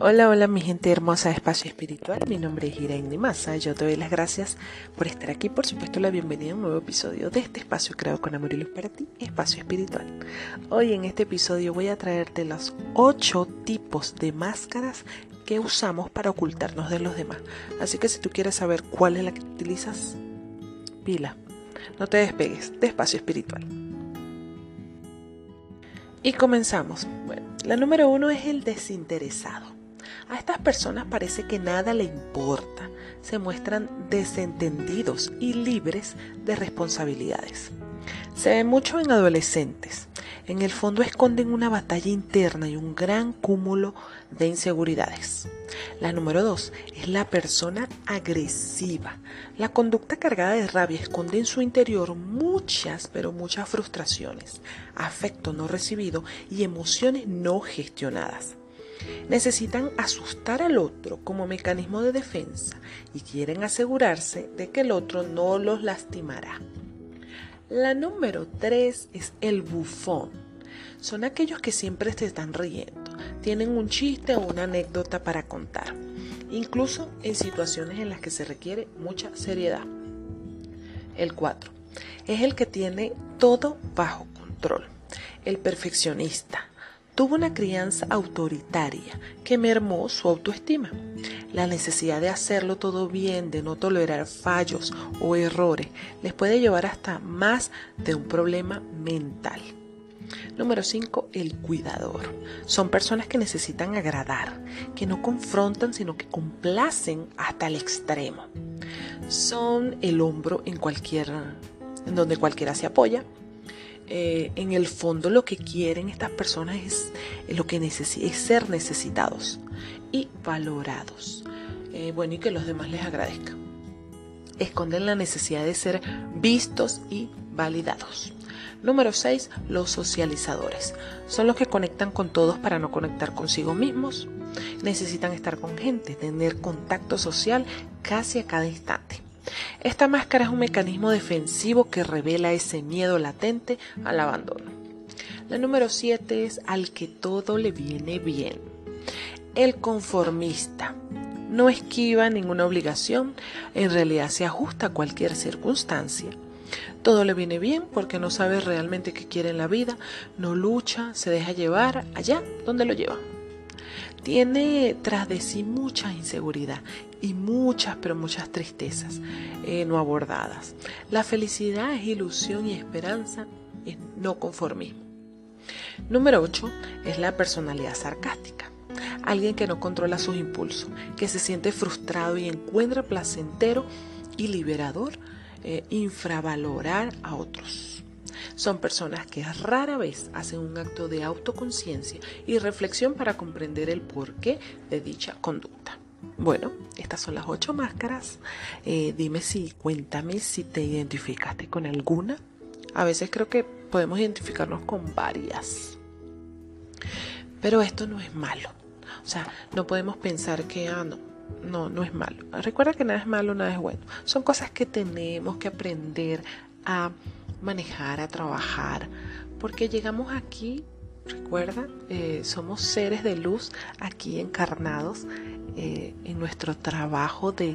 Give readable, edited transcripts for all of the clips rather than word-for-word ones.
Hola, hola mi gente hermosa de Espacio Espiritual, mi nombre es Irene Maza, yo te doy las gracias por estar aquí, por supuesto la bienvenida a un nuevo episodio de este espacio creado con amor y luz para ti, Espacio Espiritual. Hoy en este episodio voy a traerte los 8 tipos de máscaras que usamos para ocultarnos de los demás, así que si tú quieres saber cuál es la que utilizas, pila, no te despegues de Espacio Espiritual. Y comenzamos. Bueno, la número 1 es el desinteresado. A estas personas parece que nada le importa, se muestran desentendidos y libres de responsabilidades. Se ve mucho en adolescentes. En el fondo esconden una batalla interna y un gran cúmulo de inseguridades. La número 2 es la persona agresiva. La conducta cargada de rabia esconde en su interior muchas, pero muchas frustraciones, afecto no recibido y emociones no gestionadas. Necesitan asustar al otro como mecanismo de defensa y quieren asegurarse de que el otro no los lastimará. La número 3 es el bufón. Son aquellos que siempre te están riendo, tienen un chiste o una anécdota para contar, incluso en situaciones en las que se requiere mucha seriedad. El 4 es el que tiene todo bajo control, el perfeccionista. Tuvo una crianza autoritaria que mermó su autoestima. La necesidad de hacerlo todo bien, de no tolerar fallos o errores, les puede llevar hasta más de un problema mental. Número 5, el cuidador. Son personas que necesitan agradar, que no confrontan, sino que complacen hasta el extremo. Son el hombro en donde cualquiera se apoya. En el fondo lo que quieren estas personas es ser necesitados y valorados. Y que los demás les agradezcan. Esconden la necesidad de ser vistos y validados. Número 6, los socializadores. Son los que conectan con todos para no conectar consigo mismos. Necesitan estar con gente, tener contacto social casi a cada instante. Esta máscara es un mecanismo defensivo que revela ese miedo latente al abandono. La número 7 es al que todo le viene bien. El conformista. No esquiva ninguna obligación, en realidad se ajusta a cualquier circunstancia. Todo le viene bien porque no sabe realmente qué quiere en la vida, no lucha, se deja llevar allá donde lo lleva. Tiene tras de sí mucha inseguridad y muchas tristezas no abordadas. La felicidad es ilusión y esperanza es no conformismo. Número 8 es la personalidad sarcástica. Alguien que no controla sus impulsos, que se siente frustrado y encuentra placentero y liberador infravalorar a otros. Son personas que rara vez hacen un acto de autoconciencia y reflexión para comprender el porqué de dicha conducta. Bueno, estas son las 8 máscaras. Cuéntame si te identificaste con alguna. A veces creo que podemos identificarnos con varias. Pero esto no es malo. O sea, no podemos pensar que, no es malo. Recuerda que nada es malo, nada es bueno. Son cosas que tenemos que aprender a manejar, a trabajar, porque llegamos aquí, recuerda, somos seres de luz aquí encarnados en nuestro trabajo de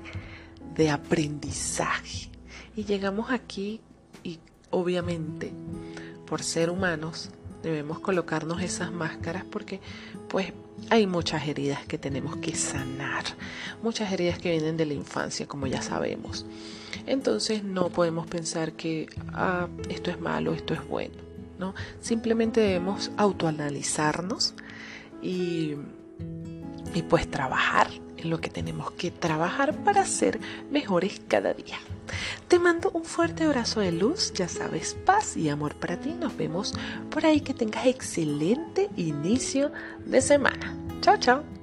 aprendizaje, y llegamos aquí y obviamente por ser humanos debemos colocarnos esas máscaras porque pues hay muchas heridas que tenemos que sanar, muchas heridas que vienen de la infancia, como ya sabemos. Entonces no podemos pensar que esto es malo, esto es bueno, ¿no? Simplemente debemos autoanalizarnos y pues trabajar en lo que tenemos que trabajar para ser mejores cada día. Te mando un fuerte abrazo de luz, ya sabes, paz y amor para ti. Nos vemos por ahí, que tengas excelente inicio de semana. Chao, chao.